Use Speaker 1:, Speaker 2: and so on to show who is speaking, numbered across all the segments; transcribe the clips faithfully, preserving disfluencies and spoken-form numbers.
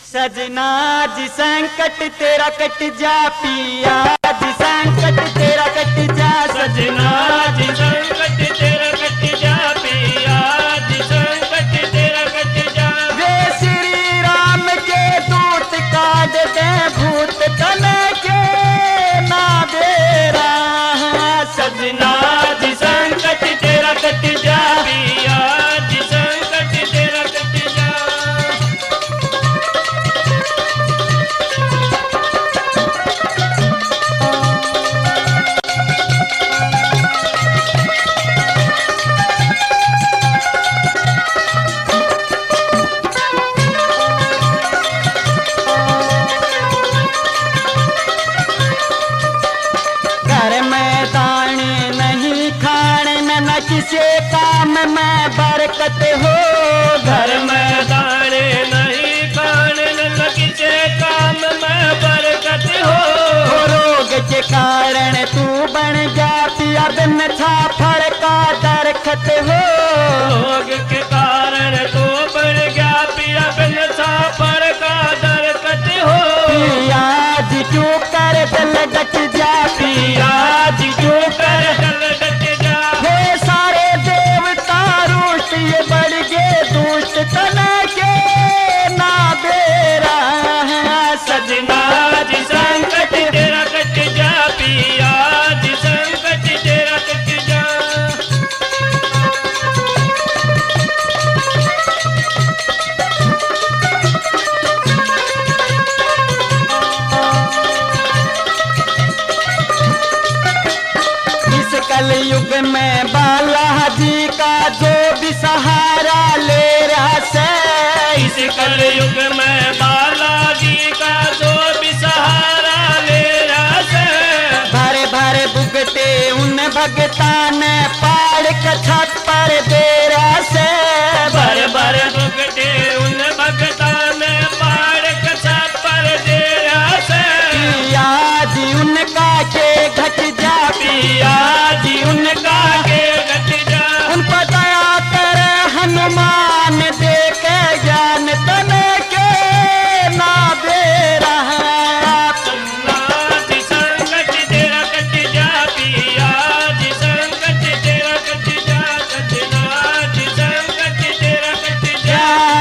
Speaker 1: सजना जी संकट तेरा कट जा पिया जी संकट तेरा कट जा
Speaker 2: सजना जी संकट तेरा कट जा पिया जी संकट तेरा कट जा।
Speaker 1: वे श्री राम के दूत काट दे भूत तन के ना बेरा
Speaker 2: सजना जी संकट तेरा कट जा पिया जी संकट तेरा कट जा।
Speaker 1: किसी काम में बरकत हो
Speaker 2: घर में दाने नहीं खाने न किसी काम में बरकत हो।
Speaker 1: रोग के कारण तू बन जा पिया बिन छाफड़ का दरखत हो।
Speaker 2: रोग के कारण तू बन गया पिया बिन छाफड़ का दरखत हो।
Speaker 1: पिया जी क्यों कर दिल डट जा
Speaker 2: पिया जी क्यों कर दिल डट जा।
Speaker 1: ये बढ़ गए दुष्ट तन के ना बेरा
Speaker 2: सजना जी संकट तेरा कट जा पिया जी संकट तेरा कट जा।
Speaker 1: इस कलयुग में बालाजी का जो भी सहारा ले रहा से।
Speaker 2: इस कलयुग में बालाजी का जो भी सहारा ले रहा से।
Speaker 1: भरे भरे भुगते उन भगता ने पाड़ का छत पर दे रहा से।
Speaker 2: भर भर भुगते उन भगता ने पाड़ का छत पर दे रहा से।
Speaker 1: पिया जी उनका के घट जा
Speaker 2: पिया जी उनका के घट जा।
Speaker 1: उन पर दया कर हनुमान दे के ज्ञान तन के ना बेरा
Speaker 2: सजना जी संकट तेरा कट जा पिया जी संकट तेरा कट जा। सजना जी संकट तेरा कट जा।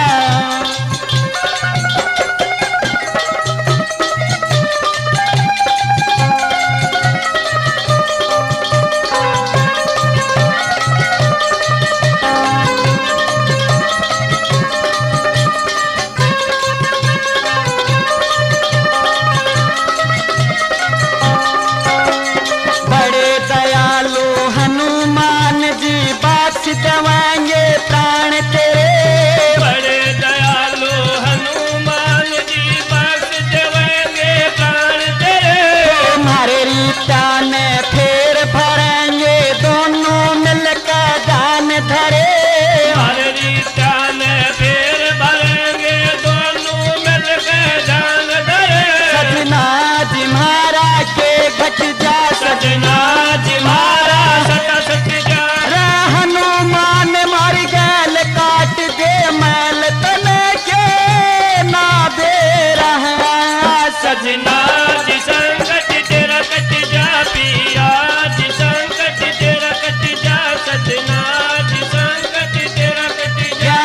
Speaker 1: दवाएंगे प्राण तेरे।
Speaker 2: बड़े दयालु हनुमान जी बख्श देवेंगे प्राण तेरे।
Speaker 1: तुम्हारे रीता ने फेर भरेंगे दोनों मिलकर दान धरे।
Speaker 2: हमारे रीता ने फेर भरेंगे दोनों मिलकर दान धरे।
Speaker 1: सजना जी महाराज के घट जा
Speaker 2: सजना जी महाराज सटा सट जा।
Speaker 1: हनुमान मारी गैल काट दे मैल तन के ना बेरा
Speaker 2: सजना जी संकट तेरा कट जा पिया जी संकट तेरा कट जा। सजना जी संकट तेरा कट जा।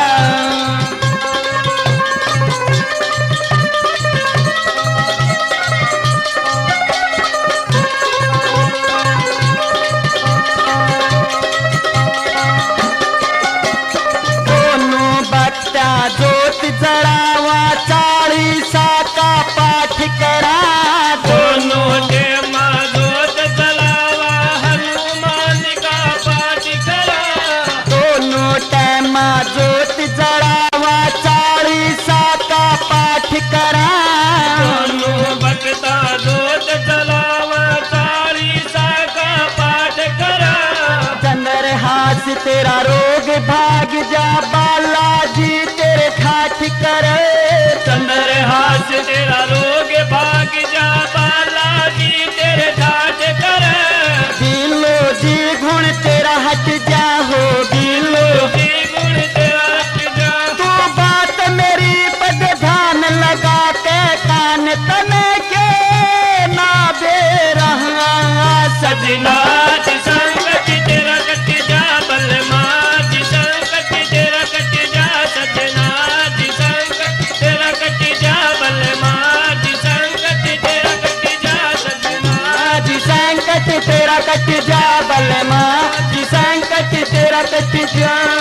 Speaker 1: जोत जड़ावा चालीसा का पाठ करा।
Speaker 2: दोनों टेमा जोत जलावा हनुमान का पाठ करा।
Speaker 1: दोनों टेमा जोत जड़ावा चालीसा का पाठ करा।
Speaker 2: दोनों भक्ता जोत जलावा चालीसा का पाठ करा।
Speaker 1: चंद्रहास तेरा रोग भाग जा बालाजी तेरे ठाठ करे।
Speaker 2: चंद्रहास तेरा रोग भाग जा बालाजी तेरे ठाठ करे।
Speaker 1: दिलो जी गुण तेरा हट जा हो दिलो
Speaker 2: जी गुण तेरा हट जा।
Speaker 1: तू बात मेरी पद ध्यान तने के ना दे रहा
Speaker 2: सजना
Speaker 1: सजना
Speaker 2: जी संकट तेरा कट जा बलमा जी संकट तेरा कट जा सजना जी संकट तेरा कट जा बलमा जी संकट तेरा कट जा सजना
Speaker 1: जी संकट तेरा कट जा बलमा जी संकट तेरा कट जा